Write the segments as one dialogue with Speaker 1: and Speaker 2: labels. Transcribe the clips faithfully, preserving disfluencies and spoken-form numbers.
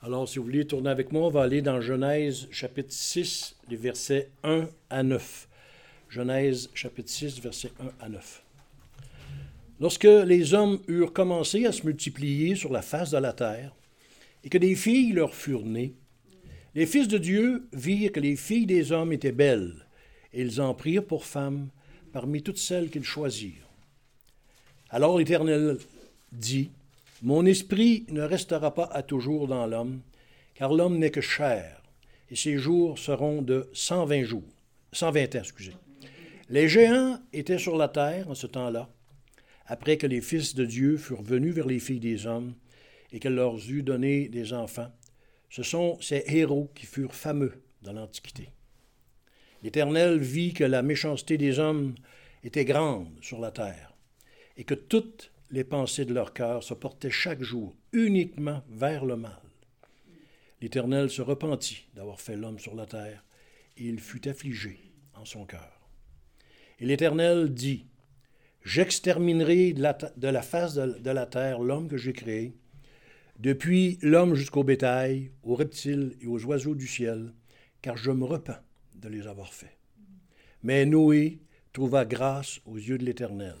Speaker 1: Alors, si vous voulez tourner avec moi, on va aller dans Genèse, chapitre six, les versets un à neuf. Genèse, chapitre six, versets un à neuf. Lorsque les hommes eurent commencé à se multiplier sur la face de la terre, et que des filles leur furent nées, les fils de Dieu virent que les filles des hommes étaient belles, et ils en prirent pour femmes parmi toutes celles qu'ils choisirent. Alors l'Éternel dit, « Mon esprit ne restera pas à toujours dans l'homme, car l'homme n'est que chair, et ses jours seront de cent vingt jours, cent vingt ans, excusez. Les géants étaient sur la terre en ce temps-là, après que les fils de Dieu furent venus vers les filles des hommes, et qu'elle leur eut donné des enfants. Ce sont ces héros qui furent fameux dans l'Antiquité. L'Éternel vit que la méchanceté des hommes était grande sur la terre, et que toutes les pensées de leur cœur se portaient chaque jour uniquement vers le mal. L'Éternel se repentit d'avoir fait l'homme sur la terre, et il fut affligé en son cœur. Et l'Éternel dit, « J'exterminerai de la, de la face de, de la terre l'homme que j'ai créé, depuis l'homme jusqu'au bétail, aux reptiles et aux oiseaux du ciel, car je me repens de les avoir faits. » Mais Noé trouva grâce aux yeux de l'Éternel.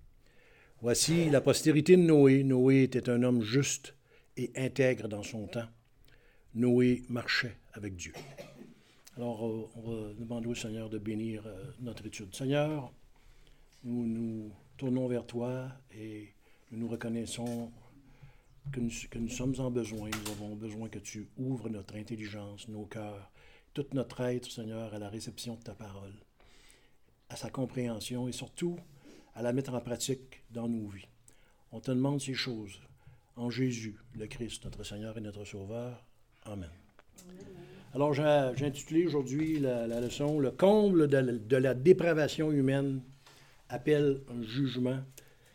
Speaker 1: Voici la postérité de Noé. Noé était un homme juste et intègre dans son temps. Noé marchait avec Dieu. Alors, on va demander au Seigneur de bénir notre étude. Seigneur, nous nous tournons vers toi et nous nous reconnaissons que nous, que nous sommes en besoin. Nous avons besoin que tu ouvres notre intelligence, nos cœurs, tout notre être, Seigneur, à la réception de ta parole, à sa compréhension et surtout à la mettre en pratique dans nos vies. On te demande ces choses en Jésus, le Christ, notre Seigneur et notre Sauveur. Amen. Amen. Alors, j'ai, j'ai intitulé aujourd'hui la, la leçon « Le comble de, de la dépravation humaine appelle un jugement divin ».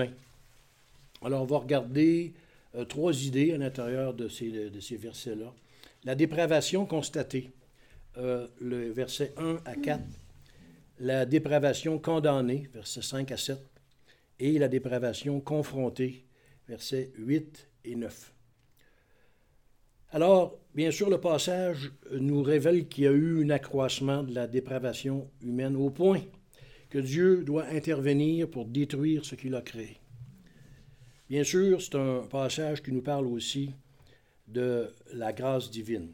Speaker 1: Alors, on va regarder euh, trois idées à l'intérieur de ces, de ces versets-là. La dépravation constatée, euh, le verset un à quatre. La dépravation condamnée, versets cinq à sept, et la dépravation confrontée, versets huit et neuf. Alors, bien sûr, le passage nous révèle qu'il y a eu un accroissement de la dépravation humaine au point que Dieu doit intervenir pour détruire ce qu'il a créé. Bien sûr, c'est un passage qui nous parle aussi de la grâce divine.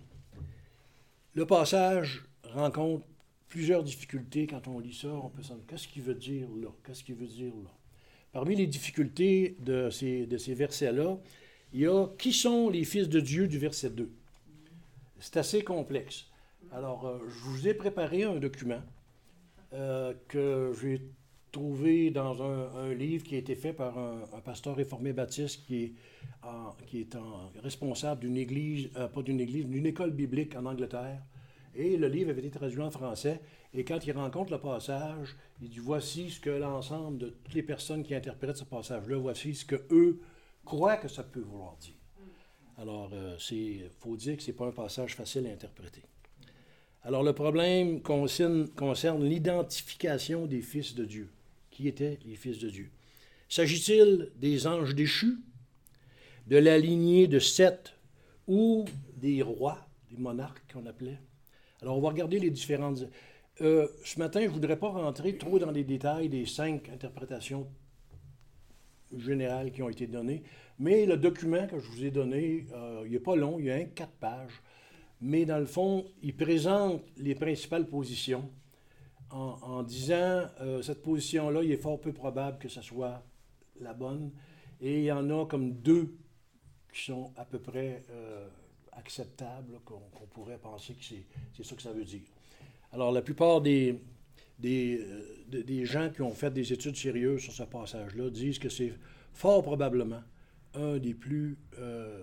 Speaker 1: Le passage rencontre plusieurs difficultés. Quand on lit ça, on peut se dire, qu'est-ce qu'il veut dire là? Qu'est-ce qu'il veut dire là? Parmi les difficultés de ces, de ces versets-là, il y a « Qui sont les fils de Dieu » du verset deux. C'est assez complexe. Alors, euh, je vous ai préparé un document euh, que j'ai trouvé dans un, un livre qui a été fait par un, un pasteur réformé baptiste qui est, en, qui est en, responsable d'une église, euh, pas d'une église, d'une école biblique en Angleterre. Et le livre avait été traduit en français. Et quand il rencontre le passage, il dit « Voici ce que l'ensemble de toutes les personnes qui interprètent ce passage-là, voici ce qu'eux croient que ça peut vouloir dire. » Alors, il euh, faut dire que ce n'est pas un passage facile à interpréter. Alors, le problème concerne, concerne l'identification des fils de Dieu. Qui étaient les fils de Dieu? S'agit-il des anges déchus, de la lignée de Seth ou des rois, des monarques qu'on appelait? Alors, on va regarder les différentes... Euh, ce matin, je ne voudrais pas rentrer trop dans les détails des cinq interprétations générales qui ont été données, mais le document que je vous ai donné, euh, il n'est pas long, il y a un quatre pages, mais dans le fond, il présente les principales positions en, en disant euh, cette position-là, il est fort peu probable que ce soit la bonne, et il y en a comme deux qui sont à peu près euh, acceptables, qu'on, qu'on pourrait penser que c'est, c'est ça que ça veut dire. Alors, la plupart des, des, euh, des gens qui ont fait des études sérieuses sur ce passage-là disent que c'est fort probablement un des plus euh,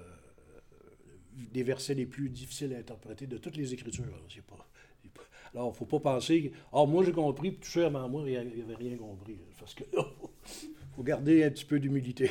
Speaker 1: des versets les plus difficiles à interpréter de toutes les Écritures. Alors, c'est pas, c'est pas, alors il ne faut pas penser « Ah, moi j'ai compris, puis tout ça, avant moi, il n'y avait rien compris. » Parce que là, il faut garder un petit peu d'humilité.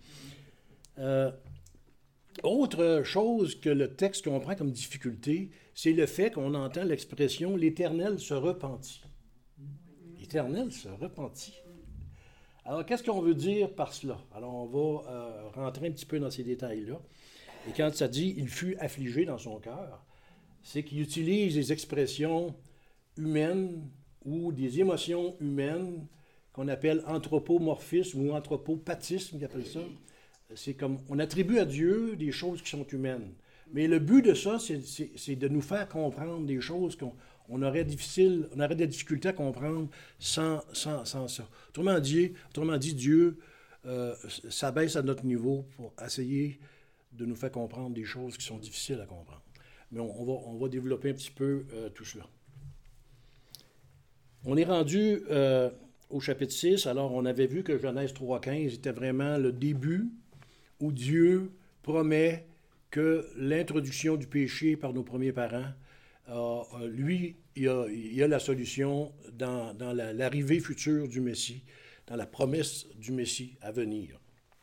Speaker 1: Euh, Autre chose que le texte comprend comme difficulté, c'est le fait qu'on entend l'expression « l'Éternel se repentit ». L'Éternel se repentit. Alors, qu'est-ce qu'on veut dire par cela? Alors, on va euh, rentrer un petit peu dans ces détails-là. Et quand ça dit « il fut affligé dans son cœur », c'est qu'il utilise des expressions humaines ou des émotions humaines qu'on appelle anthropomorphisme ou anthropopathisme, qu'ils appellent ça. C'est comme, on attribue à Dieu des choses qui sont humaines. Mais le but de ça, c'est, c'est, c'est de nous faire comprendre des choses qu'on on aurait, difficile, on aurait des difficultés à comprendre sans, sans, sans ça. Autrement dit, autrement dit Dieu euh, s'abaisse à notre niveau pour essayer de nous faire comprendre des choses qui sont difficiles à comprendre. Mais on, on, va, on va développer un petit peu euh, tout cela. On est rendu euh, au chapitre six. Alors, on avait vu que Genèse trois quinze était vraiment le début où Dieu promet que l'introduction du péché par nos premiers parents, euh, lui, il a, il a la solution dans, dans la, l'arrivée future du Messie, dans la promesse du Messie à venir.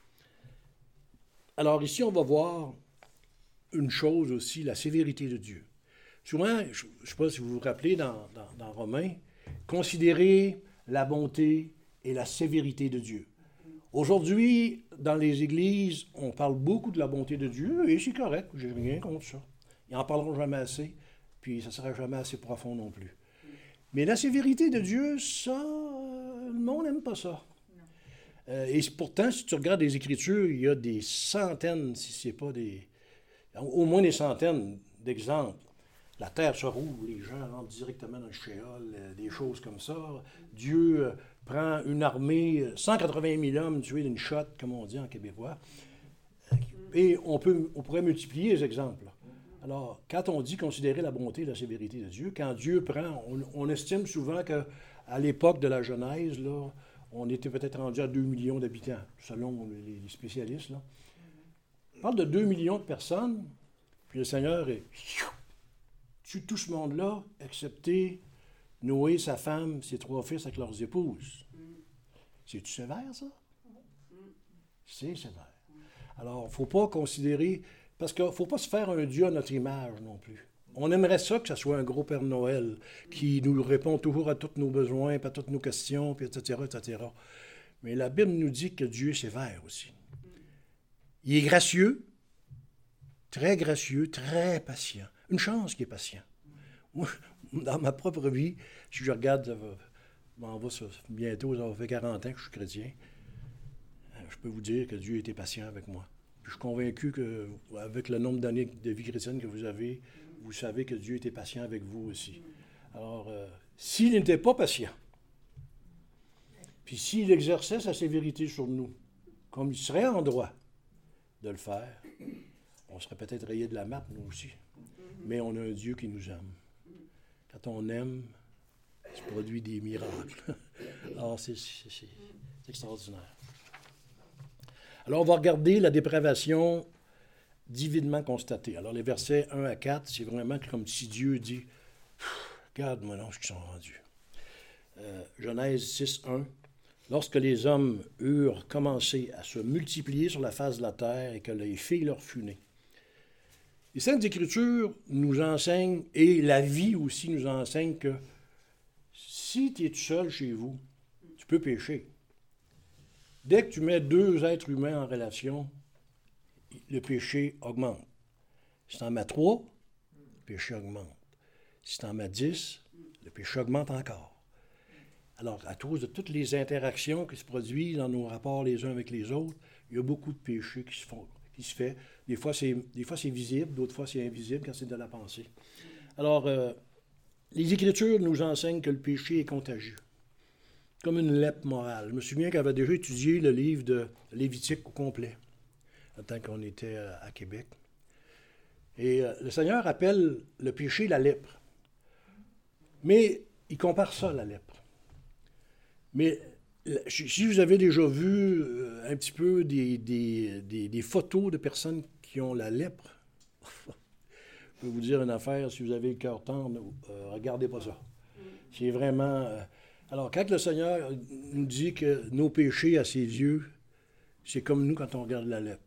Speaker 1: Alors ici, on va voir une chose aussi, la sévérité de Dieu. Souvent, je ne sais pas si vous vous rappelez dans, dans, dans Romains, considérez la bonté et la sévérité de Dieu. Aujourd'hui, dans les églises, on parle beaucoup de la bonté de Dieu, et c'est correct, je n'ai rien contre ça. Ils n'en parleront jamais assez, puis ça ne sera jamais assez profond non plus. Mais la sévérité de Dieu, ça, le monde n'aime pas ça. Euh, et pourtant, si tu regardes les Écritures, il y a des centaines, si ce n'est pas des... au moins des centaines d'exemples. La terre se roule, les gens rentrent directement dans le shéol, euh, des choses comme ça. Dieu euh, prend une armée, cent quatre-vingt mille hommes tués d'une shot, comme on dit en québécois. Et on, peut, on pourrait multiplier les exemples. Alors, quand on dit considérer la bonté et la sévérité de Dieu, quand Dieu prend, on, on estime souvent qu'à l'époque de la Genèse, là, on était peut-être rendu à deux millions d'habitants, selon les, les spécialistes. Là. On parle de deux millions de personnes, puis le Seigneur est... tue tout ce monde-là, excepté Noé, sa femme, ses trois fils avec leurs épouses. C'est-tu sévère, ça? C'est sévère. Alors, il ne faut pas considérer... Parce qu'il ne faut pas se faire un Dieu à notre image non plus. On aimerait ça que ce soit un gros Père Noël qui nous répond toujours à tous nos besoins, puis à toutes nos questions, puis et cetera, et cetera. Mais la Bible nous dit que Dieu est sévère aussi. Il est gracieux, très gracieux, très patient. Une chance qu'il est patient. Moi, dans ma propre vie, si je regarde, ça va, m'en va ça, bientôt, ça va faire quarante ans que je suis chrétien, je peux vous dire que Dieu était patient avec moi. Puis je suis convaincu qu'avec le nombre d'années de vie chrétienne que vous avez, vous savez que Dieu était patient avec vous aussi. Alors, euh, s'il n'était pas patient, puis s'il exerçait sa sévérité sur nous, comme il serait en droit de le faire, on serait peut-être rayé de la map, nous aussi. Mais on a un Dieu qui nous aime. Quand on aime, il se produit des miracles. Alors, c'est, c'est, c'est, c'est extraordinaire. Alors, on va regarder la dépravation divinement constatée. Alors, les versets un à quatre, c'est vraiment comme si Dieu dit « Regarde-moi non ce qu'ils sont rendus. Euh, » Genèse six, un. Lorsque les hommes eurent commencé à se multiplier sur la face de la terre et que les filles leur furent nées. Les Saintes Écritures nous enseignent, et la vie aussi nous enseigne que si tu es tout seul chez vous, tu peux pécher. Dès que tu mets deux êtres humains en relation, le péché augmente. Si tu en mets trois, le péché augmente. Si tu en mets dix, le péché augmente encore. Alors, à cause de toutes les interactions qui se produisent dans nos rapports les uns avec les autres, il y a beaucoup de péchés qui se font, qui se fait. Des fois, c'est, des fois, c'est visible, d'autres fois, c'est invisible quand c'est de la pensée. Alors, euh, les Écritures nous enseignent que le péché est contagieux, comme une lèpre morale. Je me souviens qu'on avait déjà étudié le livre de Lévitique au complet, en tant qu'on était à Québec. Et euh, le Seigneur appelle le péché la lèpre. Mais il compare ça à la lèpre. Mais si vous avez déjà vu un petit peu des, des, des, des photos de personnes qui ont la lèpre, je peux vous dire une affaire, si vous avez le cœur tendre, euh, regardez pas ça. C'est vraiment... Euh, alors, quand le Seigneur nous dit que nos péchés à ses yeux, c'est comme nous quand on regarde la lèpre.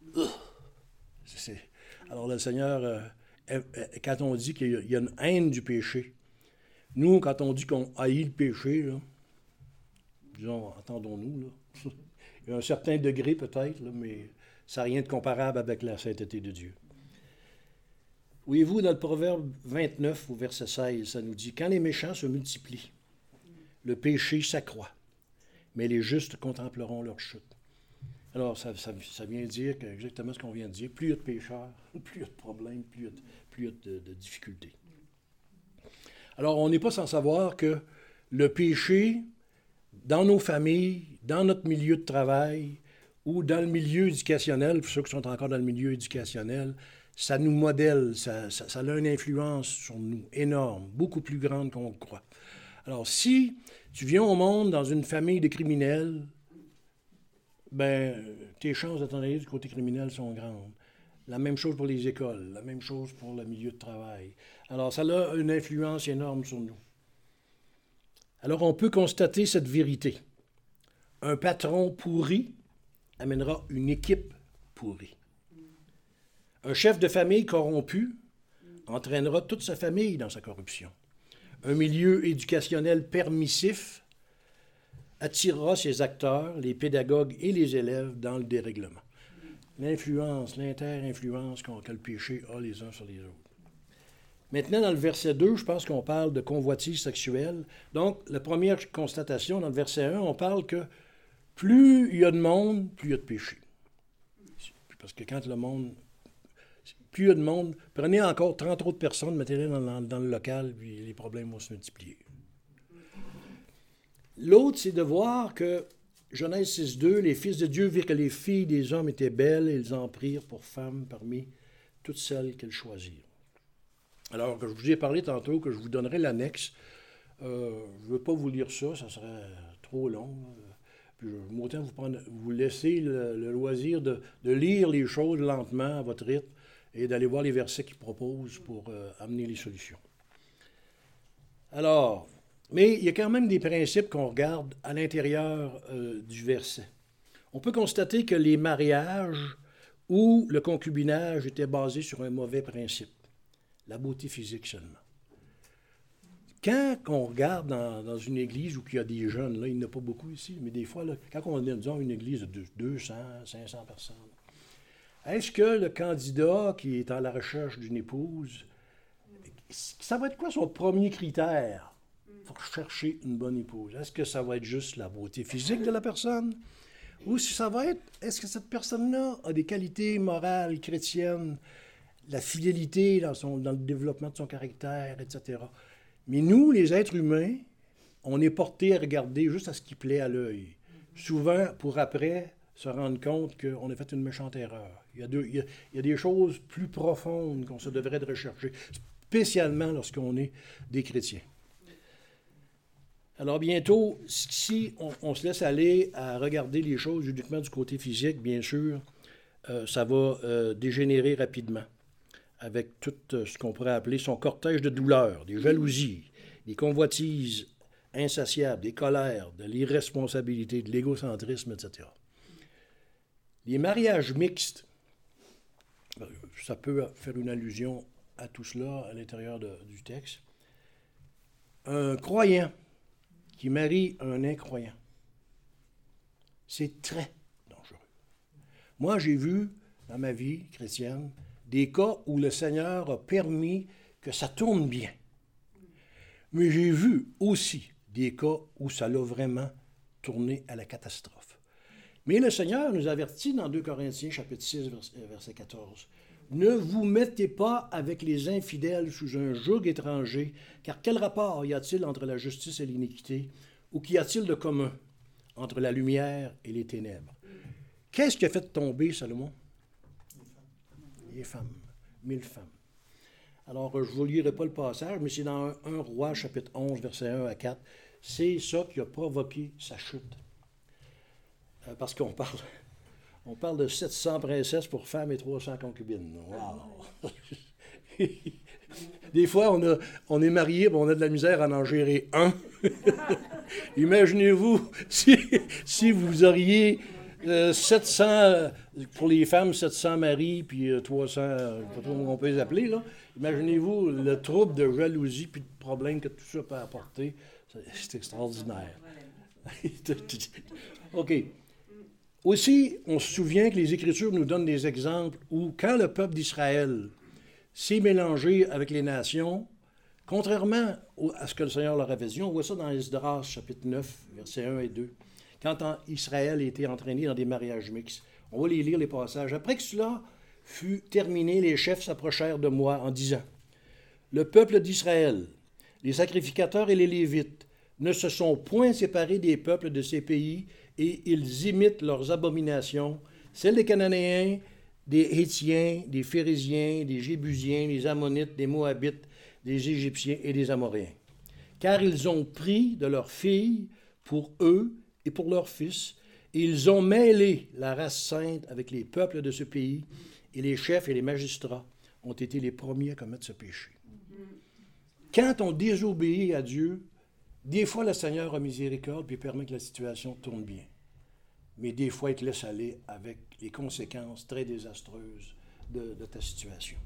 Speaker 1: C'est, alors, le Seigneur, euh, quand on dit qu'il y a une haine du péché, nous, quand on dit qu'on haït le péché, là, disons, entendons-nous, là. Il y a un certain degré peut-être, là, mais ça n'a rien de comparable avec la sainteté de Dieu. Voyez-vous, dans le Proverbe vingt-neuf, au verset seize, ça nous dit « Quand les méchants se multiplient, le péché s'accroît, mais les justes contempleront leur chute. » Alors, ça, ça, ça vient dire que, exactement ce qu'on vient de dire. Plus il y a de pécheurs, plus il y a de problèmes, plus il y a de, plus il y a de, de difficultés. Alors, on n'est pas sans savoir que le péché, dans nos familles, dans notre milieu de travail ou dans le milieu éducationnel, pour ceux qui sont encore dans le milieu éducationnel, ça nous modèle, ça, ça, ça a une influence sur nous énorme, beaucoup plus grande qu'on le croit. Alors, si tu viens au monde dans une famille de criminels, ben, tes chances de t'en aller du côté criminel sont grandes. La même chose pour les écoles, la même chose pour le milieu de travail. Alors, ça a une influence énorme sur nous. Alors, on peut constater cette vérité. Un patron pourri amènera une équipe pourrie. Un chef de famille corrompu entraînera toute sa famille dans sa corruption. Un milieu éducationnel permissif attirera ses acteurs, les pédagogues et les élèves dans le dérèglement. L'influence, l'inter-influence que le péché a les uns sur les autres. Maintenant, dans le verset deux, je pense qu'on parle de convoitise sexuelle. Donc, la première constatation, dans le verset un, on parle que plus il y a de monde, plus il y a de péché. Parce que quand le monde... Plus il y a de monde, prenez encore trente autres personnes, mettez-les dans, dans, dans le local, puis les problèmes vont se multiplier. L'autre, c'est de voir que, Genèse six deux, les fils de Dieu virent que les filles des hommes étaient belles et ils en prirent pour femmes parmi toutes celles qu'elles choisirent. Alors, que je vous ai parlé tantôt, que je vous donnerai l'annexe, euh, je ne veux pas vous lire ça, ça serait trop long. Puis je vais autant vous, prendre, vous laisser le, le loisir de, de lire les choses lentement à votre rythme et d'aller voir les versets qu'il propose pour euh, amener les solutions. Alors, mais il y a quand même des principes qu'on regarde à l'intérieur euh, du verset. On peut constater que les mariages ou le concubinage étaient basés sur un mauvais principe, la beauté physique seulement. Quand on regarde dans, dans une église où il y a des jeunes, là, il n'y en a pas beaucoup ici, mais des fois, là, quand on est dans une église de deux cents, cinq cents personnes, est-ce que le candidat qui est à la recherche d'une épouse, ça va être quoi son premier critère pour chercher une bonne épouse? Est-ce que ça va être juste la beauté physique de la personne? Ou si ça va être, est-ce que cette personne-là a des qualités morales, chrétiennes, la fidélité dans, son, dans le développement de son caractère, et cetera. Mais nous, les êtres humains, on est portés à regarder juste à ce qui plaît à l'œil. Souvent, pour après, se rendre compte qu'on a fait une méchante erreur. Il y a, deux, il y a, il y a des choses plus profondes qu'on se devrait de rechercher, spécialement lorsqu'on est des chrétiens. Alors bientôt, si on, on se laisse aller à regarder les choses uniquement du côté physique, bien sûr, euh, ça va euh, dégénérer rapidement avec tout euh, ce qu'on pourrait appeler son cortège de douleurs, des jalousies, des convoitises insatiables, des colères, de l'irresponsabilité, de l'égocentrisme, et cetera. Les mariages mixtes, ça peut faire une allusion à tout cela à l'intérieur de, du texte. Un croyant qui marie un incroyant, c'est très dangereux. Moi, j'ai vu dans ma vie chrétienne des cas où le Seigneur a permis que ça tourne bien. Mais j'ai vu aussi des cas où ça l'a vraiment tourné à la catastrophe. Mais le Seigneur nous avertit dans deux Corinthiens, chapitre six, verset quatorze. « Ne vous mettez pas avec les infidèles sous un joug étranger, car quel rapport y a-t-il entre la justice et l'iniquité, ou qu'y a-t-il de commun entre la lumière et les ténèbres? » Qu'est-ce qui a fait tomber Salomon? Les femmes. Mille femmes. Alors, je ne vous lirai pas le passage, mais c'est dans un Roi, chapitre onze, versets un à quatre. C'est ça qui a provoqué sa chute. Parce qu'on parle, on parle de sept cents princesses pour femmes et trois cents concubines. Wow! Des fois, on, a, on est marié, on a de la misère à en gérer un. Imaginez-vous si, si vous auriez euh, sept cents, pour les femmes, sept cents maris, puis euh, trois cents, euh, pas trop comment on peut les appeler, là. Imaginez-vous le trouble de jalousie puis de problèmes que tout ça peut apporter. C'est, c'est extraordinaire. OK. Aussi, on se souvient que les Écritures nous donnent des exemples où, quand le peuple d'Israël s'est mélangé avec les nations, contrairement à ce que le Seigneur leur avait dit, on voit ça dans Esdras, chapitre neuf, versets un et deux, quand Israël a été entraîné dans des mariages mixtes. On va les lire, les passages. Après que cela fut terminé, les chefs s'approchèrent de moi en disant, « Le peuple d'Israël, les sacrificateurs et les Lévites, ne se sont point séparés des peuples de ces pays, et ils imitent leurs abominations, celles des Cananéens, des Hétiens, des Phérésiens, des Jébusiens, des Ammonites, des Moabites, des Égyptiens et des Amoréens. Car ils ont pris de leurs filles pour eux et pour leurs fils, et ils ont mêlé la race sainte avec les peuples de ce pays, et les chefs et les magistrats ont été les premiers à commettre ce péché. » Quand on désobéit à Dieu, des fois, le Seigneur a miséricorde et permet que la situation tourne bien. Mais des fois, il te laisse aller avec les conséquences très désastreuses de, de ta situation.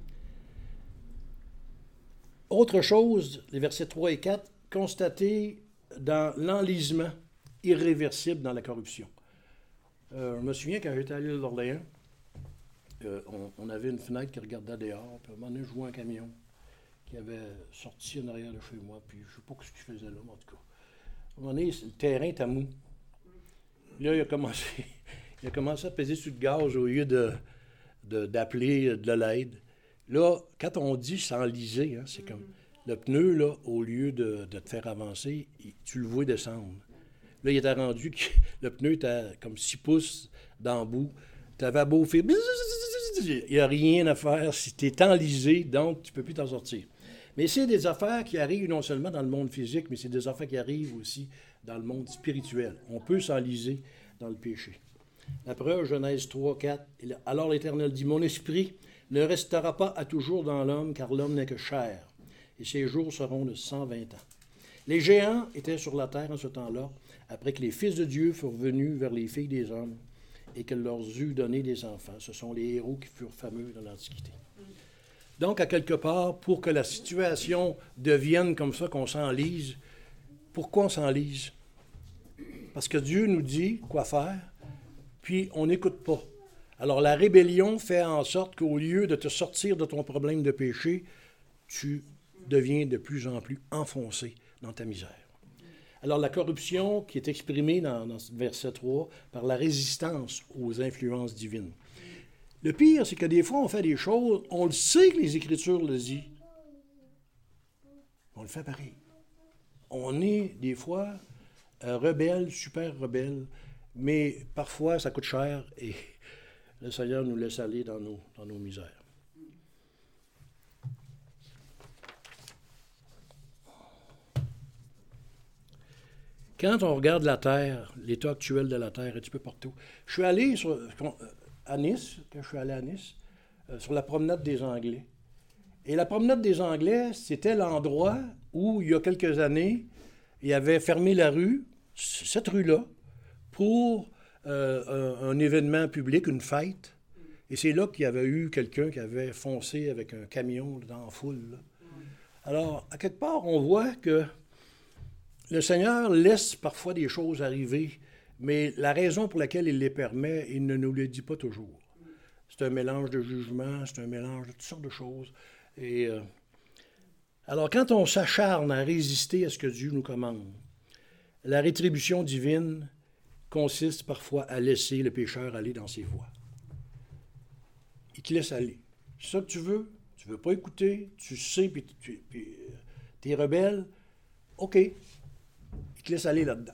Speaker 1: Autre chose, les versets trois et quatre, constater dans l'enlisement irréversible dans la corruption. Euh, je me souviens quand j'étais à l'île d'Orléans, euh, on, on avait une fenêtre qui regardait dehors, puis à un moment donné, je vois un camion qui avait sorti en arrière de chez moi, puis je ne sais pas ce qu'il faisait là, mais en tout cas. À un moment donné, le terrain était mou. Là, il a commencé, il a commencé à peser sur le gaz au lieu de, de, d'appeler de l'aide. Là, quand on dit s'enliser, hein, c'est comme le pneu, là, au lieu de, de te faire avancer, il, tu le vois descendre. Là, il était rendu que le pneu était comme six pouces d'embout. Tu avais beau faire... Il n'y a rien à faire si tu es enlisé, donc tu ne peux plus t'en sortir. Mais c'est des affaires qui arrivent non seulement dans le monde physique, mais c'est des affaires qui arrivent aussi dans le monde spirituel. On peut s'enliser dans le péché. La preuve, Genèse trois, quatre. Alors l'Éternel dit, « Mon esprit ne restera pas à toujours dans l'homme, car l'homme n'est que chair, et ses jours seront de cent vingt ans. » Les géants étaient sur la terre en ce temps-là, après que les fils de Dieu furent venus vers les filles des hommes, et qu'elle leur eut donné des enfants. Ce sont les héros qui furent fameux dans l'Antiquité. Donc, à quelque part, pour que la situation devienne comme ça, qu'on s'enlise, pourquoi on s'enlise? Parce que Dieu nous dit quoi faire, puis on n'écoute pas. Alors, la rébellion fait en sorte qu'au lieu de te sortir de ton problème de péché, tu deviens de plus en plus enfoncé dans ta misère. Alors, la corruption qui est exprimée dans, dans verset trois par la résistance aux influences divines. Le pire, c'est que des fois, on fait des choses, on le sait que les Écritures le disent. On le fait pareil. On est, des fois, euh, rebelles, super rebelles, mais parfois, ça coûte cher et le Seigneur nous laisse aller dans nos, dans nos misères. Quand on regarde la Terre, l'état actuel de la Terre, un petit peu partout, je suis allé sur, à Nice, quand je suis allé à Nice, euh, sur la promenade des Anglais. Et la promenade des Anglais, c'était l'endroit où, il y a quelques années, il avait fermé la rue, cette rue-là, pour euh, un, un événement public, une fête. Et c'est là qu'il y avait eu quelqu'un qui avait foncé avec un camion dans la foule. Là. Alors, à quelque part, on voit que le Seigneur laisse parfois des choses arriver, mais la raison pour laquelle il les permet, il ne nous le dit pas toujours. C'est un mélange de jugement, c'est un mélange de toutes sortes de choses. Et euh, alors, quand on s'acharne à résister à ce que Dieu nous commande, la rétribution divine consiste parfois à laisser le pécheur aller dans ses voies. Il te laisse aller. C'est ça que tu veux, tu ne veux pas écouter, tu sais, puis tu es rebelle, OK. Il te laisse aller là-dedans.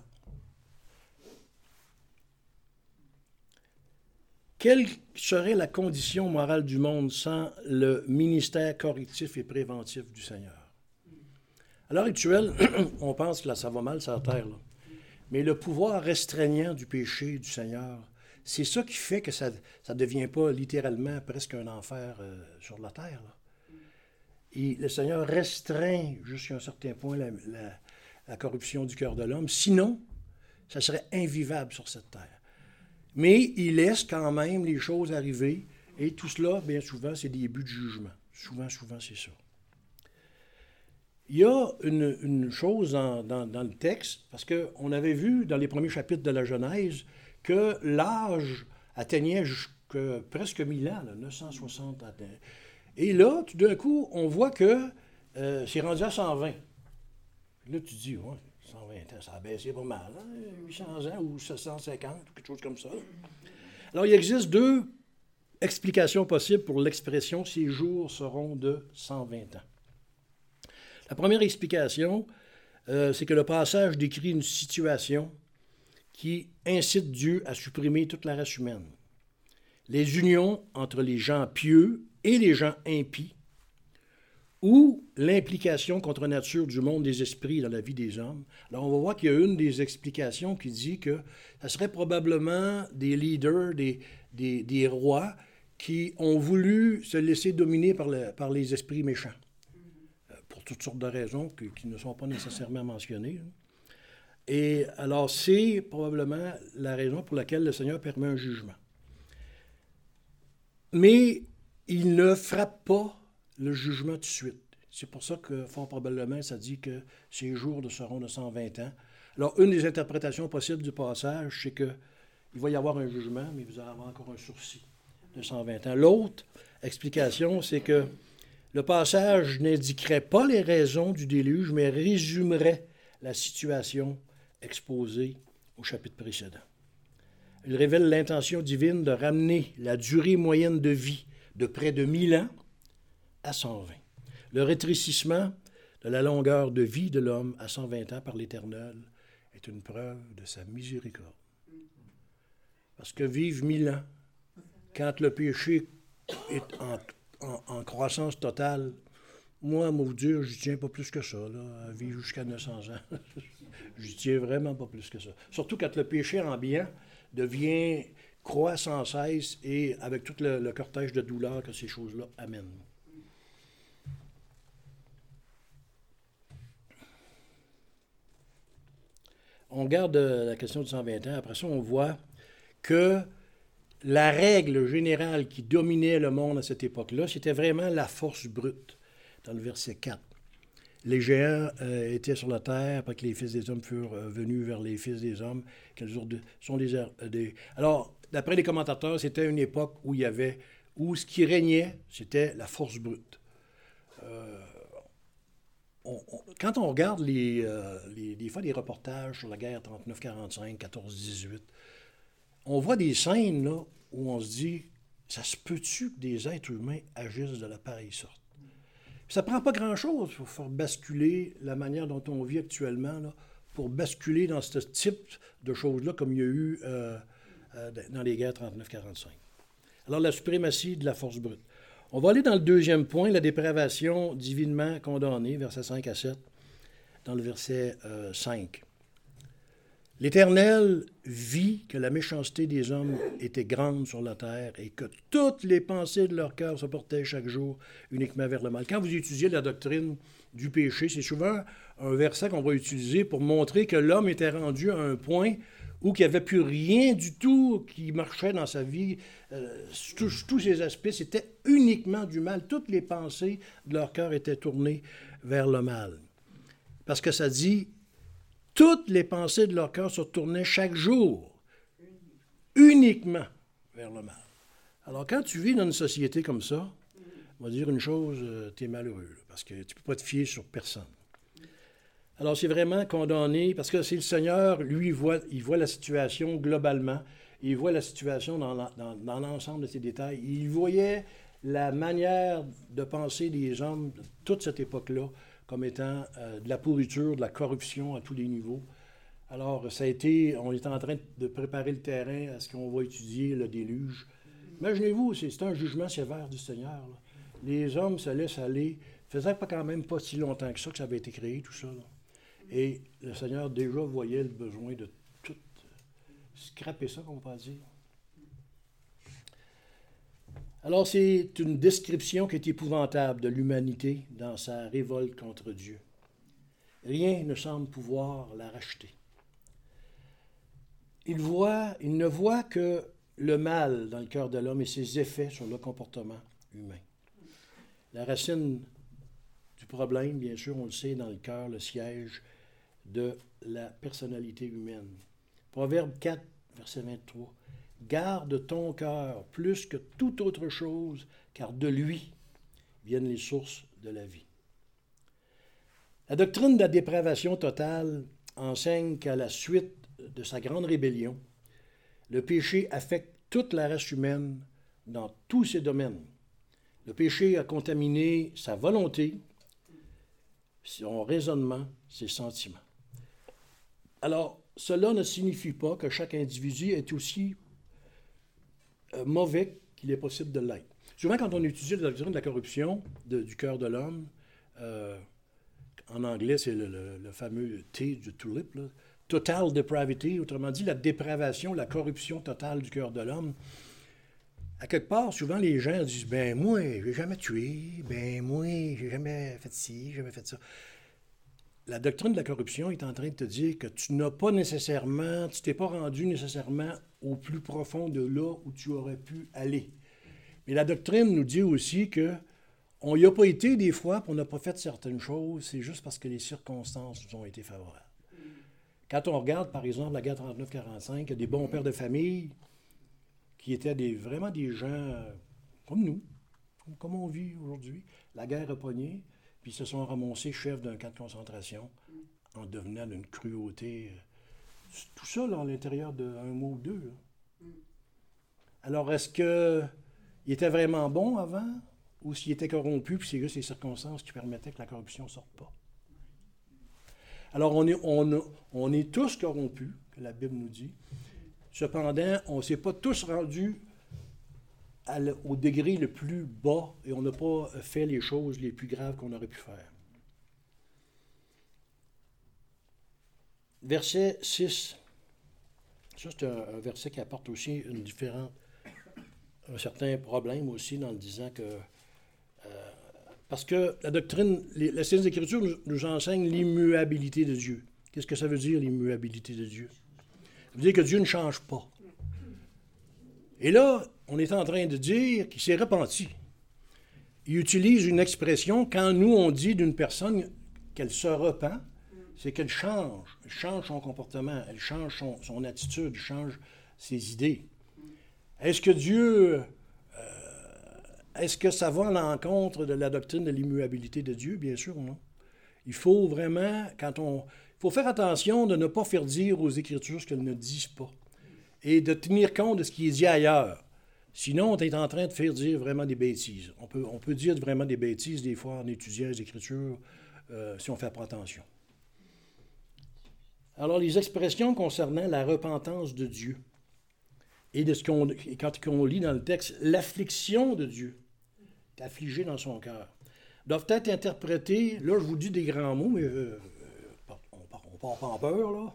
Speaker 1: Quelle serait la condition morale du monde sans le ministère correctif et préventif du Seigneur? À l'heure actuelle, on pense que là, ça va mal sur la terre. Là. Mais le pouvoir restreignant du péché du Seigneur, c'est ça qui fait que ça ne devient pas littéralement presque un enfer euh, sur la terre. Là. Et le Seigneur restreint jusqu'à un certain point la, la, la corruption du cœur de l'homme. Sinon, ça serait invivable sur cette terre. Mais il laisse quand même les choses arriver. Et tout cela, bien souvent, c'est des buts de jugement. Souvent, souvent, c'est ça. Il y a une, une chose dans, dans, dans le texte, parce qu'on avait vu dans les premiers chapitres de la Genèse que l'âge atteignait jusqu'à presque mille ans, là, neuf cent soixante. Et là, tout d'un coup, on voit que euh, c'est rendu à cent vingt. Puis là, tu te dis, ouais, cent vingt ans, ça a baissé pas mal, hein? huit cents ans ou sept cent cinquante, quelque chose comme ça. Alors, il existe deux explications possibles pour l'expression « ces jours seront de cent vingt ans ». La première explication, euh, c'est que le passage décrit une situation qui incite Dieu à supprimer toute la race humaine. Les unions entre les gens pieux et les gens impies, ou l'implication contre nature du monde des esprits dans la vie des hommes. Alors, on va voir qu'il y a une des explications qui dit que ce serait probablement des leaders, des, des, des rois qui ont voulu se laisser dominer par, le, par les esprits méchants, euh, pour toutes sortes de raisons que, qui ne sont pas nécessairement mentionnées. Et alors, c'est probablement la raison pour laquelle le Seigneur permet un jugement. Mais il ne frappe pas le jugement tout de suite. C'est pour ça que, fort probablement, ça dit que ces jours seront de cent vingt ans. Alors, une des interprétations possibles du passage, c'est qu'il va y avoir un jugement, mais vous allez avoir encore un sursis de cent vingt ans. L'autre explication, c'est que le passage n'indiquerait pas les raisons du déluge, mais résumerait la situation exposée au chapitre précédent. Il révèle l'intention divine de ramener la durée moyenne de vie de près de mille ans à cent vingt. Le rétrécissement de la longueur de vie de l'homme à cent vingt ans par l'Éternel est une preuve de sa miséricorde. Parce que vivre mille ans, quand le péché est en, en, en croissance totale, moi, à vous dire, je tiens pas plus que ça, là, à vivre jusqu'à neuf cents ans. Je tiens vraiment pas plus que ça. Surtout quand le péché ambiant devient, croît sans cesse et avec tout le, le cortège de douleurs que ces choses-là amènent. On garde la question de cent vingt ans. Après ça, on voit que la règle générale qui dominait le monde à cette époque-là, c'était vraiment la force brute, dans le verset quatre. Les géants euh, étaient sur la terre après que les fils des hommes furent euh, venus vers les fils des hommes. Quels sont des, euh, des... Alors, d'après les commentateurs, c'était une époque où il y avait, où ce qui régnait, c'était la force brute. Euh, on, on, quand on regarde les, euh, les, des fois des reportages sur la guerre trente-neuf quarante-cinq, quatorze dix-huit, on voit des scènes là, où on se dit, ça se peut-tu que des êtres humains agissent de la pareille sorte? Puis ça ne prend pas grand-chose pour faire basculer la manière dont on vit actuellement, là, pour basculer dans ce type de choses-là, comme il y a eu euh, euh, dans les guerres trente-neuf quarante-cinq. Alors, la suprématie de la force brute. On va aller dans le deuxième point, la dépravation divinement condamnée, versets cinq à sept, dans le verset euh, cinq. L'Éternel vit que la méchanceté des hommes était grande sur la terre et que toutes les pensées de leur cœur se portaient chaque jour uniquement vers le mal. Quand vous étudiez la doctrine du péché, c'est souvent un verset qu'on va utiliser pour montrer que l'homme était rendu à un point où il n'y avait plus rien du tout qui marchait dans sa vie. Euh, tous, tous ces aspects, c'était uniquement du mal. Toutes les pensées de leur cœur étaient tournées vers le mal. Parce que ça dit... Toutes les pensées de leur cœur se tournaient chaque jour, uniquement vers le mal. Alors, quand tu vis dans une société comme ça, on va dire une chose, euh, tu es malheureux, là, parce que tu ne peux pas te fier sur personne. Alors, c'est vraiment condamné, parce que c'est le Seigneur, lui, il voit, il voit la situation globalement, il voit la situation dans, la, dans, dans l'ensemble de ses détails. Il voyait la manière de penser des hommes de toute cette époque-là, comme étant euh, de la pourriture, de la corruption à tous les niveaux. Alors, ça a été, on est en train de préparer le terrain à ce qu'on va étudier le déluge. Imaginez-vous, c'est, c'est un jugement sévère du Seigneur, là. Les hommes se laissent aller. Ça faisait pas quand même pas si longtemps que ça que ça avait été créé, tout ça, là. Et le Seigneur déjà voyait le besoin de tout scraper ça, on va dire. Alors, c'est une description qui est épouvantable de l'humanité dans sa révolte contre Dieu. Rien ne semble pouvoir la racheter. Il, voit, il ne voit que le mal dans le cœur de l'homme et ses effets sur le comportement humain. La racine du problème, bien sûr, on le sait, dans le cœur, le siège de la personnalité humaine. Proverbe quatre, verset vingt-trois. Garde ton cœur plus que toute autre chose, car de lui viennent les sources de la vie. La doctrine de la dépravation totale enseigne qu'à la suite de sa grande rébellion, le péché affecte toute la race humaine dans tous ses domaines. Le péché a contaminé sa volonté, son raisonnement, ses sentiments. Alors, cela ne signifie pas que chaque individu est aussi euh, mauvais qu'il est possible de l'être. Souvent, quand on étudie la doctrine de la corruption de, du cœur de l'homme, euh, en anglais, c'est le, le, le fameux T du tulip, là. Total depravity, autrement dit, la dépravation, la corruption totale du cœur de l'homme. À quelque part, souvent, les gens disent « Ben, moi, j'ai jamais tué. Ben, moi, j'ai jamais fait ci, j'ai jamais fait ça. » La doctrine de la corruption est en train de te dire que tu n'as pas nécessairement, tu t'es pas rendu nécessairement au plus profond de là où tu aurais pu aller. Mais la doctrine nous dit aussi que on n'y a pas été des fois, puis on n'a pas fait certaines choses, c'est juste parce que les circonstances nous ont été favorables. Quand on regarde, par exemple, la guerre trente-neuf quarante-cinq, il y a des bons pères de famille qui étaient des, vraiment des gens euh, comme nous, comme, comme on vit aujourd'hui. La guerre a pogné, puis ils se sont ramassés chefs d'un camp de concentration en devenant d'une cruauté. Euh, tout ça là, à l'intérieur d'un mois ou deux. Là. Alors, est-ce qu'il était vraiment bon avant, ou s'il était corrompu, puis c'est juste les circonstances qui permettaient que la corruption ne sorte pas? Alors, on est, on, on est tous corrompus, que la Bible nous dit. Cependant, on ne s'est pas tous rendus à le, au degré le plus bas et on n'a pas fait les choses les plus graves qu'on aurait pu faire. Verset six. Ça, c'est un, un verset qui apporte aussi une différente, un certain problème aussi dans le disant que... Euh, Parce que la doctrine, les, la Sainte Écriture nous, nous enseigne l'immuabilité de Dieu. Qu'est-ce que ça veut dire, l'immuabilité de Dieu? Ça veut dire que Dieu ne change pas. Et là, on est en train de dire qu'il s'est repenti. Il utilise une expression, quand nous, on dit d'une personne qu'elle se repent, c'est qu'elle change. Elle change son comportement, elle change son, son attitude, elle change ses idées. Est-ce que Dieu... Est-ce que ça va à l'encontre de la doctrine de l'immuabilité de Dieu? Bien sûr, non. Il faut vraiment, quand on... Il faut faire attention de ne pas faire dire aux Écritures ce qu'elles ne disent pas et de tenir compte de ce qui est dit ailleurs. Sinon, on est en train de faire dire vraiment des bêtises. On peut, on peut dire vraiment des bêtises des fois en étudiant les Écritures euh, si on ne fait pas attention. Alors, les expressions concernant la repentance de Dieu et de ce qu'on, quand on lit dans le texte, l'affliction de Dieu, affligé dans son cœur, doivent être interprétés, là je vous dis des grands mots, mais euh, on ne part pas en peur, là.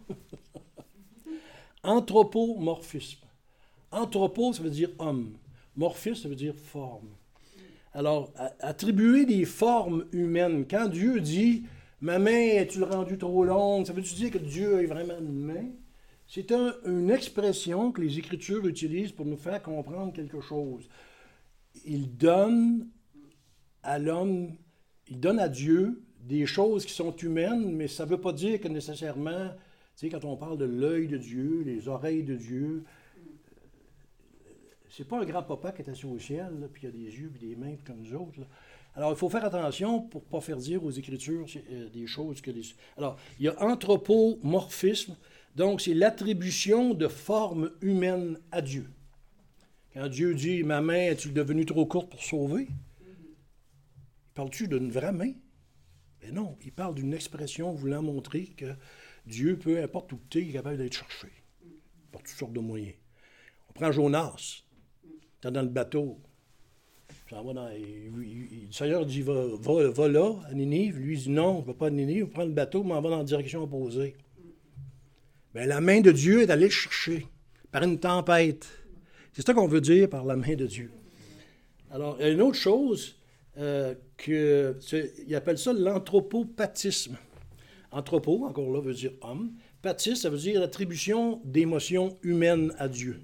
Speaker 1: Anthropomorphisme. Anthropo, ça veut dire homme. Morphisme, ça veut dire forme. Alors, à, attribuer des formes humaines, quand Dieu dit « ma main, as-tu rendu trop longue », ça veut-tu dire que Dieu a vraiment une main? C'est un, une expression que les Écritures utilisent pour nous faire comprendre quelque chose. Il donne à l'homme, il donne à Dieu des choses qui sont humaines, mais ça ne veut pas dire que nécessairement, tu sais, quand on parle de l'œil de Dieu, les oreilles de Dieu, c'est pas un grand-papa qui est assis au ciel, là, puis il a des yeux et des mains comme nous autres. Là. Alors, il faut faire attention pour ne pas faire dire aux Écritures euh, des choses que les... Alors, il y a anthropomorphisme, donc c'est l'attribution de formes humaines à Dieu. Quand Dieu dit « ma main, est-tu devenue trop courte pour sauver? » Parles-tu d'une vraie main? Mais non, il parle d'une expression voulant montrer que Dieu, peu importe où tu es, il est capable d'être cherché par toutes sortes de moyens. On prend Jonas, tu es dans le bateau, ça va dans, il, il, le Seigneur dit va, va, va là, à Ninive. Lui il dit non, je ne vais pas à Ninive, je prends le bateau, mais on va dans la direction opposée. Bien, la main de Dieu est allée le chercher par une tempête. C'est ça qu'on veut dire par la main de Dieu. Alors, il y a une autre chose, euh, que, il appelle ça l'anthropopathisme. Anthropo, encore là, veut dire homme. Pathis, ça veut dire l'attribution d'émotions humaines à Dieu.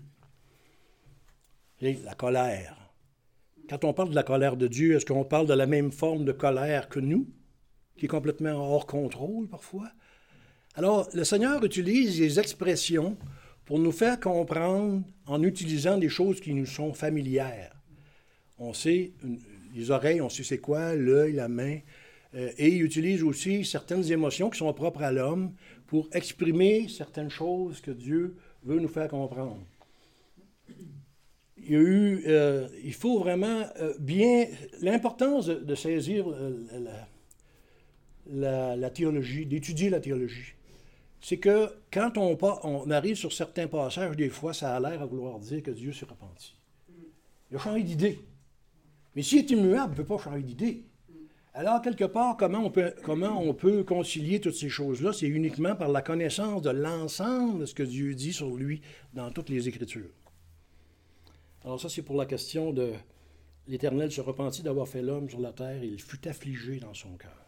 Speaker 1: Et la colère. Quand on parle de la colère de Dieu, est-ce qu'on parle de la même forme de colère que nous, qui est complètement hors contrôle parfois? Alors, le Seigneur utilise les expressions pour nous faire comprendre en utilisant des choses qui nous sont familières. On sait, les oreilles, on sait c'est quoi, l'œil, la main, euh, et il utilise aussi certaines émotions qui sont propres à l'homme pour exprimer certaines choses que Dieu veut nous faire comprendre. Il y a eu, euh, il faut vraiment euh, bien, l'importance de, de saisir euh, la, la, la théologie, d'étudier la théologie. C'est que quand on, on arrive sur certains passages, des fois, ça a l'air à vouloir dire que Dieu s'est repenti. Il a changé d'idée. Mais s'il est immuable, il ne peut pas changer d'idée. Alors, quelque part, comment on peut, comment on peut concilier toutes ces choses-là? C'est uniquement par la connaissance de l'ensemble de ce que Dieu dit sur lui dans toutes les Écritures. Alors ça, c'est pour la question de l'Éternel se repentit d'avoir fait l'homme sur la terre et il fut affligé dans son cœur.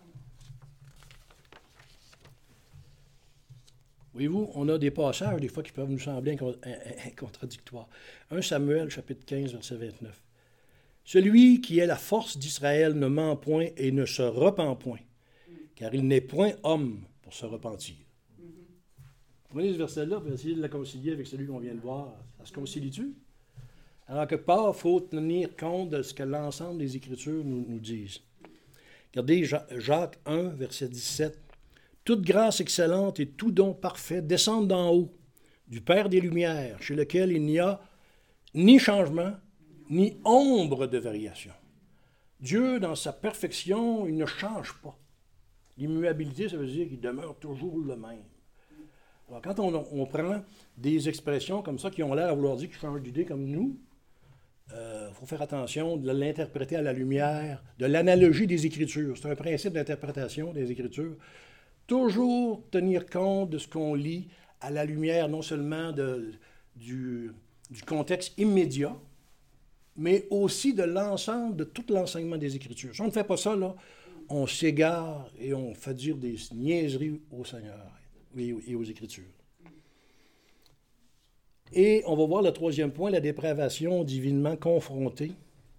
Speaker 1: Voyez-vous, on a des passages, des fois, qui peuvent nous sembler contradictoires. premier Samuel, chapitre quinze, verset vingt-neuf. « Celui qui est la force d'Israël ne ment point et ne se repent point, car il n'est point homme pour se repentir. » Prenez ce verset-là et essayez de la concilier avec celui qu'on vient de voir. Ça se concilie-tu? Alors, quelque part, il faut tenir compte de ce que l'ensemble des Écritures nous, nous disent. Regardez Jacques un, verset dix-sept. « Toute grâce excellente et tout don parfait descendent d'en haut, du Père des Lumières, chez lequel il n'y a ni changement, ni ombre de variation. » Dieu, dans sa perfection, il ne change pas. L'immuabilité, ça veut dire qu'il demeure toujours le même. Alors, quand on, on prend des expressions comme ça qui ont l'air à vouloir dire qu'il change d'idée comme nous, il euh, faut faire attention de l'interpréter à la lumière de l'analogie des Écritures. C'est un principe d'interprétation des Écritures. Toujours tenir compte de ce qu'on lit à la lumière non seulement de, du, du contexte immédiat, mais aussi de l'ensemble, de tout l'enseignement des Écritures. Si on ne fait pas ça, là, on s'égare et on fait dire des niaiseries au Seigneur et aux Écritures. Et on va voir le troisième point, la dépravation divinement confrontée,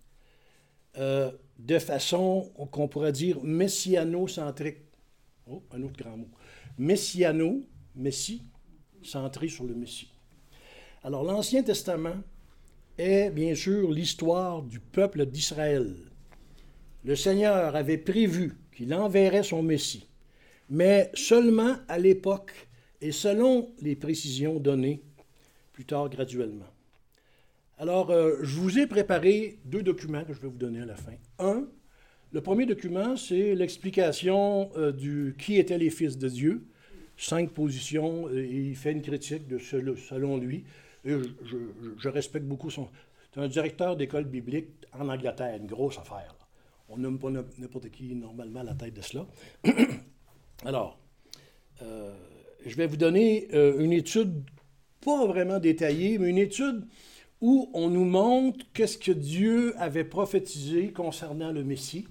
Speaker 1: euh, de façon qu'on pourrait dire messiano-centrique. Oh, un autre grand mot. Messiano, Messie, centré sur le Messie. Alors, l'Ancien Testament est bien sûr l'histoire du peuple d'Israël. Le Seigneur avait prévu qu'il enverrait son Messie, mais seulement à l'époque et selon les précisions données plus tard graduellement. Alors, euh, je vous ai préparé deux documents que je vais vous donner à la fin. Un, le premier document, c'est l'explication euh, du qui étaient les fils de Dieu, cinq positions, et il fait une critique de ce, selon lui. Et je, je, je respecte beaucoup son... C'est un directeur d'école biblique en Angleterre, une grosse affaire. Là. On nomme pas n'importe qui normalement à la tête de cela. Alors, euh, je vais vous donner euh, une étude pas vraiment détaillée, mais une étude où on nous montre qu'est-ce que Dieu avait prophétisé concernant le Messie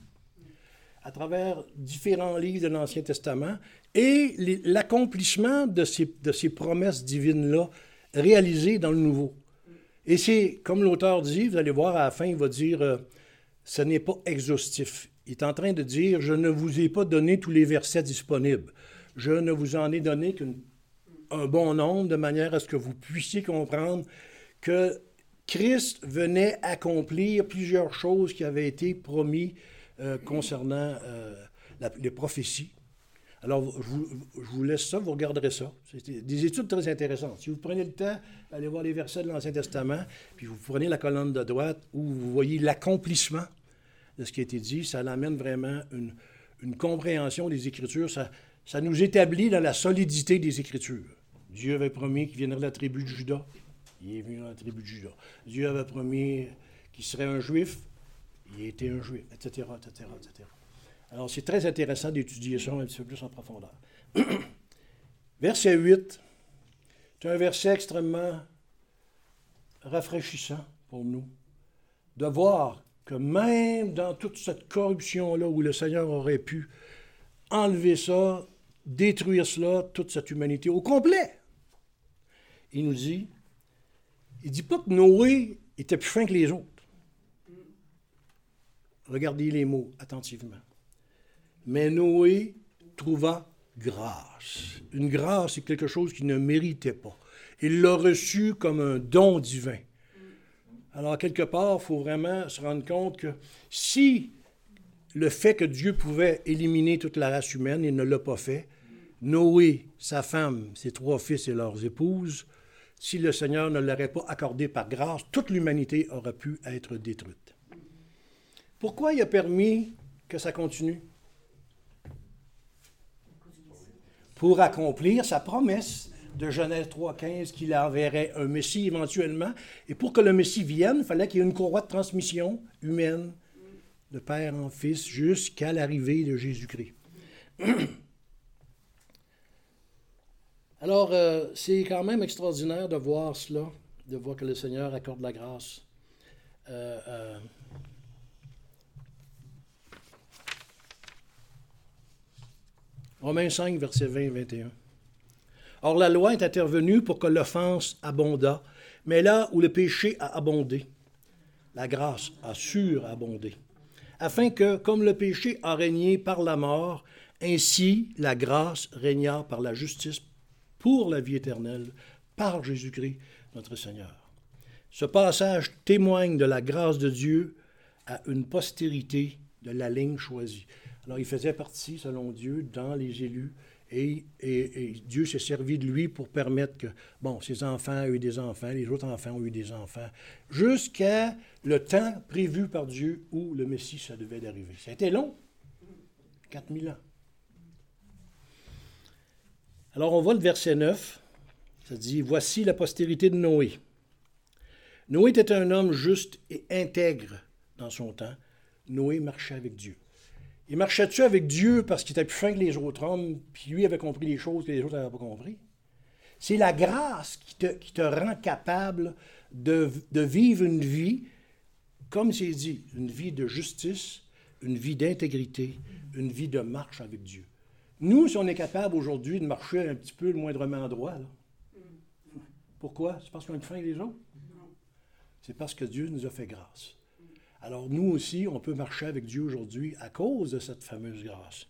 Speaker 1: à travers différents livres de l'Ancien Testament et les, l'accomplissement de ces, de ces promesses divines-là réalisées dans le Nouveau. Et c'est, comme l'auteur dit, vous allez voir à la fin, il va dire, euh, ce n'est pas exhaustif. Il est en train de dire, je ne vous ai pas donné tous les versets disponibles. Je ne vous en ai donné qu'un bon nombre, de manière à ce que vous puissiez comprendre que Christ venait accomplir plusieurs choses qui avaient été promises euh, concernant euh, la, les prophéties. Alors, je vous, je vous laisse ça, vous regarderez ça. C'est des études très intéressantes. Si vous prenez le temps, allez voir les versets de l'Ancien Testament, puis vous prenez la colonne de droite où vous voyez l'accomplissement de ce qui a été dit, ça amène vraiment une, une compréhension des Écritures. Ça, ça nous établit dans la solidité des Écritures. Dieu avait promis qu'il viendrait de la tribu de Juda. Il est venu dans la tribu de Juda. Dieu avait promis qu'il serait un Juif. Il a été un Juif, et cetera, et cetera, et cetera. Alors, c'est très intéressant d'étudier ça un petit peu plus en profondeur. Verset huit, c'est un verset extrêmement rafraîchissant pour nous, de voir que même dans toute cette corruption-là où le Seigneur aurait pu enlever ça, détruire cela, toute cette humanité au complet, il nous dit, il ne dit pas que Noé était plus fin que les autres. Regardez les mots attentivement. Mais Noé trouva grâce. Une grâce, c'est quelque chose qu'il ne méritait pas. Il l'a reçu comme un don divin. Alors, quelque part, il faut vraiment se rendre compte que si le fait que Dieu pouvait éliminer toute la race humaine, il ne l'a pas fait, Noé, sa femme, ses trois fils et leurs épouses, si le Seigneur ne l'aurait pas accordé par grâce, toute l'humanité aurait pu être détruite. Pourquoi il a permis que ça continue? Pour accomplir sa promesse de Genèse trois quinze qu'il enverrait un Messie éventuellement. Et pour que le Messie vienne, il fallait qu'il y ait une courroie de transmission humaine, de père en fils, jusqu'à l'arrivée de Jésus-Christ. Alors, euh, c'est quand même extraordinaire de voir cela, de voir que le Seigneur accorde la grâce. Euh, euh, Romains cinq, versets vingt et vingt et un. Or, la loi est intervenue pour que l'offense abondât, mais là où le péché a abondé, la grâce a surabondé, afin que, comme le péché a régné par la mort, ainsi la grâce régna par la justice pour la vie éternelle, par Jésus-Christ, notre Seigneur. Ce passage témoigne de la grâce de Dieu à une postérité de la ligne choisie. Alors, il faisait partie, selon Dieu, dans les élus, et, et, et Dieu s'est servi de lui pour permettre que, bon, ses enfants ont eu des enfants, les autres enfants ont eu des enfants, jusqu'à le temps prévu par Dieu où le Messie, ça devait d'arriver. Ça a été long, quatre mille ans. Alors, on voit le verset neuf, ça dit « Voici la postérité de Noé. Noé était un homme juste et intègre dans son temps. Noé marchait avec Dieu. » Il marchait-tu avec Dieu parce qu'il était plus fin que les autres hommes, puis lui avait compris les choses que les autres n'avaient pas compris? C'est la grâce qui te, qui te rend capable de, de vivre une vie, comme c'est dit, une vie de justice, une vie d'intégrité, une vie de marche avec Dieu. Nous, si on est capable aujourd'hui de marcher un petit peu le moindrement droit, là, pourquoi? C'est parce qu'on est plus fin que les autres? C'est parce que Dieu nous a fait grâce. Alors, nous aussi, on peut marcher avec Dieu aujourd'hui à cause de cette fameuse grâce.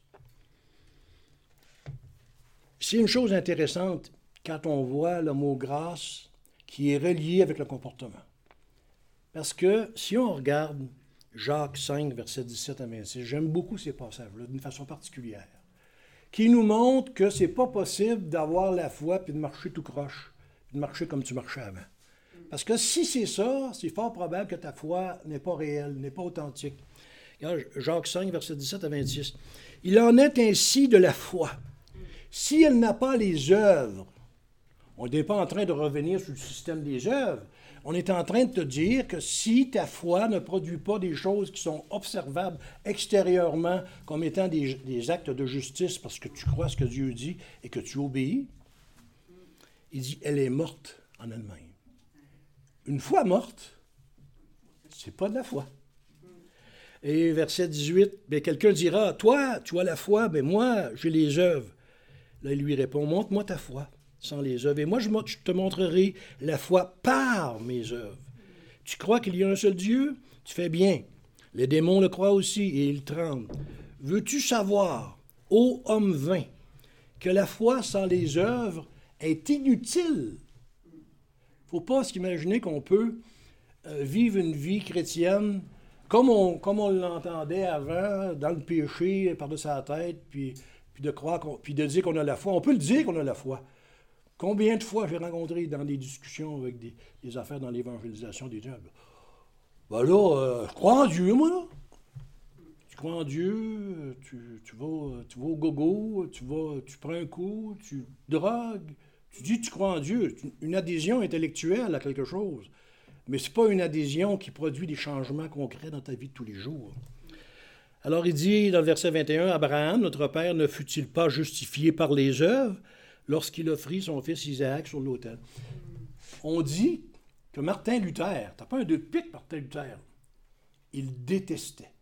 Speaker 1: C'est une chose intéressante quand on voit le mot « grâce » qui est relié avec le comportement. Parce que si on regarde Jacques cinq, versets dix-sept à vingt-six, j'aime beaucoup ces passages-là d'une façon particulière, qui nous montrent que ce n'est pas possible d'avoir la foi puis de marcher tout croche, puis de marcher comme tu marchais avant. Parce que si c'est ça, c'est fort probable que ta foi n'est pas réelle, n'est pas authentique. Regarde, Jacques cinq, versets dix-sept à vingt-six. « Il en est ainsi de la foi. Si elle n'a pas les œuvres, on n'est pas en train de revenir sur le système des œuvres, on est en train de te dire que si ta foi ne produit pas des choses qui sont observables extérieurement comme étant des, des actes de justice parce que tu crois ce que Dieu dit et que tu obéis, il dit, elle est morte en elle-même. Une foi morte, c'est pas de la foi. Et verset dix-huit, bien, quelqu'un dira, toi, tu as la foi, mais moi, j'ai les œuvres. Là, il lui répond, montre-moi ta foi sans les œuvres, et moi, je te montrerai la foi par mes œuvres. Tu crois qu'il y a un seul Dieu? Tu fais bien. Les démons le croient aussi, et ils tremblent. Veux-tu savoir, ô homme vain, que la foi sans les œuvres est inutile? Il ne faut pas s'imaginer qu'on peut euh, vivre une vie chrétienne comme on, comme on l'entendait avant, dans le péché, par-dessus la tête, puis, puis, de croire qu'on, puis de dire qu'on a la foi. On peut le dire qu'on a la foi. Combien de fois j'ai rencontré dans des discussions avec des, des affaires dans l'évangélisation des gens? Ben là, euh, je crois en Dieu, moi, là. Tu crois en Dieu, tu, tu, vas, tu vas au gogo, tu, vas, tu prends un coup, tu drogues. Tu dis que tu crois en Dieu, une adhésion intellectuelle à quelque chose, mais ce n'est pas une adhésion qui produit des changements concrets dans ta vie de tous les jours. Alors il dit dans le verset vingt et un, « Abraham, notre père, ne fut-il pas justifié par les œuvres lorsqu'il offrit son fils Isaac sur l'autel? » On dit que Martin Luther, tu n'as pas un deux de pique, Martin Luther, il détestait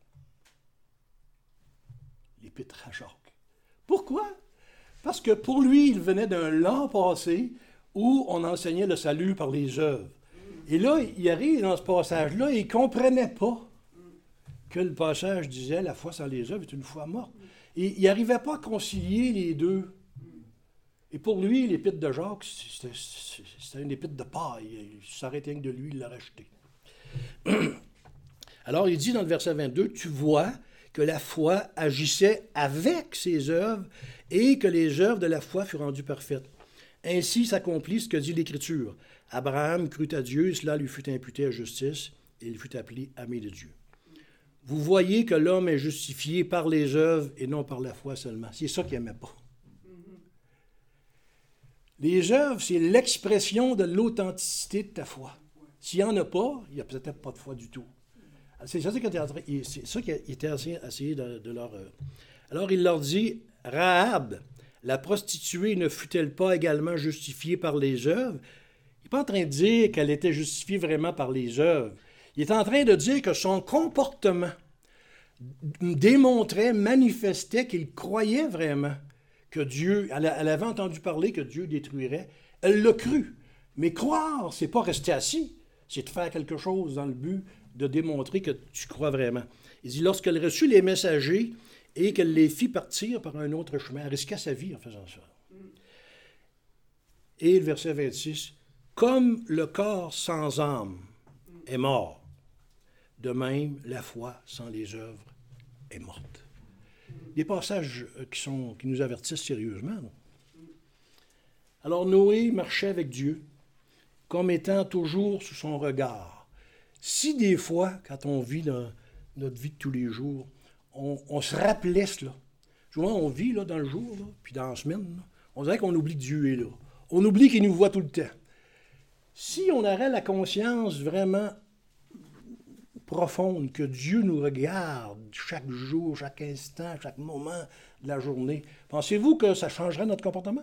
Speaker 1: l'épître à Jacques. Pourquoi? Parce que pour lui, il venait d'un lent passé où on enseignait le salut par les œuvres. Et là, il arrive dans ce passage-là et il ne comprenait pas que le passage disait « la foi sans les œuvres est une foi morte ». Et il n'arrivait pas à concilier les deux. Et pour lui, l'épître de Jacques, c'était, c'était une épître de paille. Il s'arrêtait rien que de lui, il l'a racheté. Alors, il dit dans le verset vingt-deux, « Tu vois que la foi agissait avec ses œuvres et que les œuvres de la foi furent rendues parfaites. Ainsi s'accomplit ce que dit l'Écriture. Abraham crut à Dieu, cela lui fut imputé à justice, et il fut appelé ami de Dieu. » Vous voyez que l'homme est justifié par les œuvres et non par la foi seulement. C'est ça qu'il n'aimait pas. Les œuvres, c'est l'expression de l'authenticité de ta foi. S'il n'y en a pas, il n'y a peut-être pas de foi du tout. C'est ça qu'il était en train, c'est ça qu'il était essayé de, de leur... Alors il leur dit, « Rahab, la prostituée, ne fut-elle pas également justifiée par les œuvres? » Il n'est pas en train de dire qu'elle était justifiée vraiment par les œuvres. Il est en train de dire que son comportement démontrait, manifestait qu'il croyait vraiment que Dieu, elle, elle avait entendu parler que Dieu détruirait. Elle l'a cru. Mais croire, c'est pas rester assis, c'est de faire quelque chose dans le but de démontrer que tu crois vraiment. Il dit, lorsqu'elle reçut les messagers et qu'elle les fit partir par un autre chemin, elle risqua sa vie en faisant ça. Et le verset vingt-six, comme le corps sans âme est mort, de même la foi sans les œuvres est morte. Des passages qui, sont, qui nous avertissent sérieusement. Non? Alors Noé marchait avec Dieu comme étant toujours sous son regard. Si des fois, quand on vit dans notre vie de tous les jours, on, on se rappelait cela. Souvent, on vit là, dans le jour, là, puis dans la semaine, là, on dirait qu'on oublie que Dieu est là. On oublie qu'il nous voit tout le temps. Si on aurait la conscience vraiment profonde que Dieu nous regarde chaque jour, chaque instant, chaque moment de la journée, pensez-vous que ça changerait notre comportement?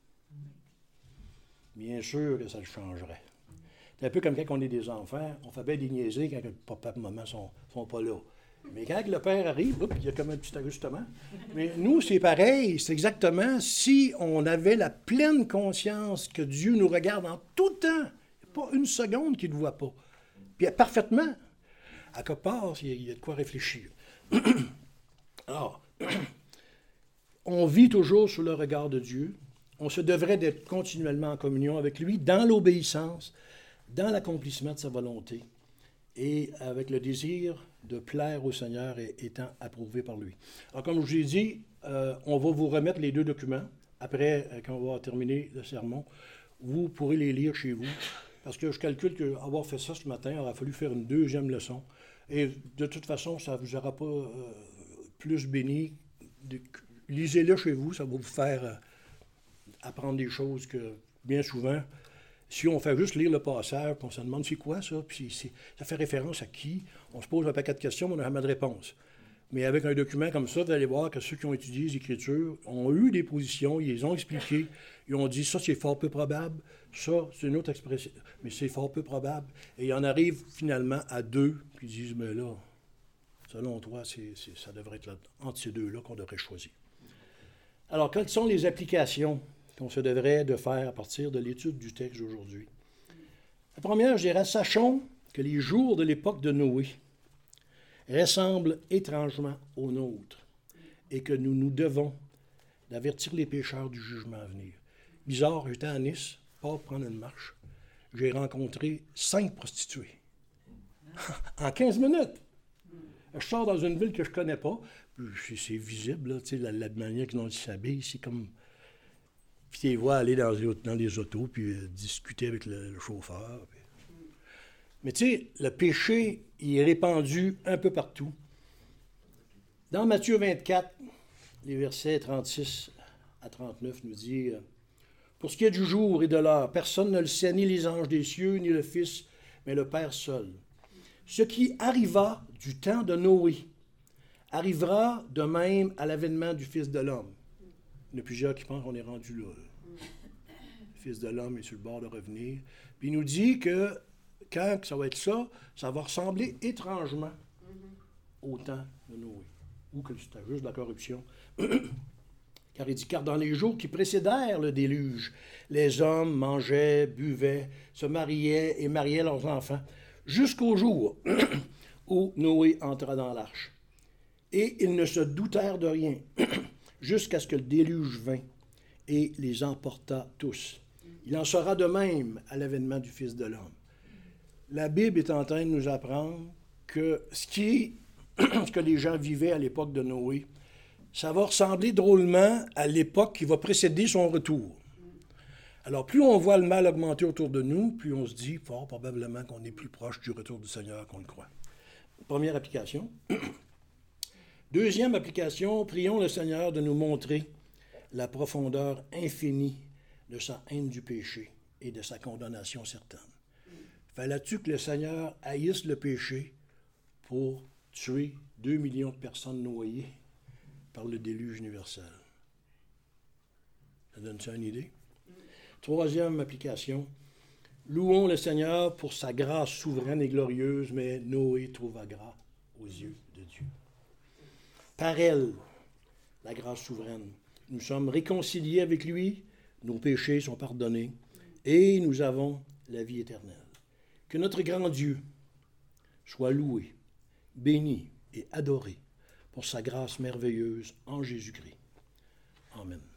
Speaker 1: Bien sûr que ça le changerait. C'est un peu comme quand on est des enfants, on fait bien des niaiseries quand le papa et maman ne sont, sont pas là. Mais quand le père arrive, hop, il y a comme un petit ajustement. Mais nous, c'est pareil, c'est exactement si on avait la pleine conscience que Dieu nous regarde en tout temps, il n'y a pas une seconde qu'il ne voit pas. Puis parfaitement. À quelque part, il y a de quoi réfléchir. Alors, on vit toujours sous le regard de Dieu. On se devrait d'être continuellement en communion avec lui, dans l'obéissance, dans l'accomplissement de sa volonté, et avec le désir de plaire au Seigneur et étant approuvé par lui. Alors, comme je vous ai dit, euh, on va vous remettre les deux documents. Après, euh, quand on va terminer le sermon, vous pourrez les lire chez vous. Parce que je calcule qu'avoir fait ça ce matin, il aura fallu faire une deuxième leçon. Et de toute façon, ça ne vous aura pas euh, plus béni. De, lisez-le chez vous, ça va vous faire euh, apprendre des choses que, bien souvent, si on fait juste lire le passage, puis on se demande c'est quoi ça, puis c'est, ça fait référence à qui, on se pose un paquet de questions, mais on n'a jamais de réponse. Mais avec un document comme ça, vous allez voir que ceux qui ont étudié les Écritures ont eu des positions, ils les ont expliquées, ils ont dit ça c'est fort peu probable, ça c'est une autre expression, mais c'est fort peu probable. Et ils en arrivent finalement à deux, puis ils disent mais là, selon toi, c'est, c'est, ça devrait être là, entre ces deux-là qu'on devrait choisir. Alors, quelles sont les applications qu'on se devrait de faire à partir de l'étude du texte d'aujourd'hui? La première, je dirais, sachons que les jours de l'époque de Noé ressemblent étrangement aux nôtres et que nous nous devons d'avertir les pécheurs du jugement à venir. Bizarre, j'étais à Nice, pas pour prendre une marche. J'ai rencontré cinq prostituées en quinze minutes. Je sors dans une ville que je ne connais pas, puis c'est visible, là, la, la manière qu'ils s'habillent, c'est comme... Puis tu les vois aller dans les, dans les autos, puis euh, discuter avec le, le chauffeur. Puis... Mais tu sais, le péché, il est répandu un peu partout. Dans Matthieu vingt-quatre, les versets trente-six à trente-neuf nous dit euh, « Pour ce qui est du jour et de l'heure, personne ne le sait, ni les anges des cieux, ni le Fils, mais le Père seul. Ce qui arriva du temps de Noé arrivera de même à l'avènement du Fils de l'homme. » Il y en a plusieurs qui pensent qu'on est rendu là. Le Fils de l'homme est sur le bord de revenir. Puis il nous dit que quand ça va être ça, ça va ressembler étrangement au temps de Noé. Ou que c'était juste de la corruption. Car il dit, car dans les jours qui précédèrent le déluge, les hommes mangeaient, buvaient, se mariaient et mariaient leurs enfants, jusqu'au jour où Noé entra dans l'arche. Et ils ne se doutèrent de rien, jusqu'à ce que le déluge vint et les emporta tous. Il en sera de même à l'avènement du Fils de l'homme. La Bible est en train de nous apprendre que ce, qui, ce que les gens vivaient à l'époque de Noé, ça va ressembler drôlement à l'époque qui va précéder son retour. Alors, plus on voit le mal augmenter autour de nous, plus on se dit fort probablement qu'on est plus proche du retour du Seigneur qu'on le croit. Première application. Deuxième application, prions le Seigneur de nous montrer la profondeur infinie de sa haine du péché et de sa condamnation certaine. Fallait-tu que le Seigneur haïsse le péché pour tuer deux millions de personnes noyées par le déluge universel? Ça donne ça une idée? Troisième application. Louons le Seigneur pour sa grâce souveraine et glorieuse, mais Noé trouva grâce aux yeux de Dieu. Par elle, la grâce souveraine, nous sommes réconciliés avec lui, nos péchés sont pardonnés et nous avons la vie éternelle. Que notre grand Dieu soit loué, béni et adoré pour sa grâce merveilleuse en Jésus-Christ. Amen.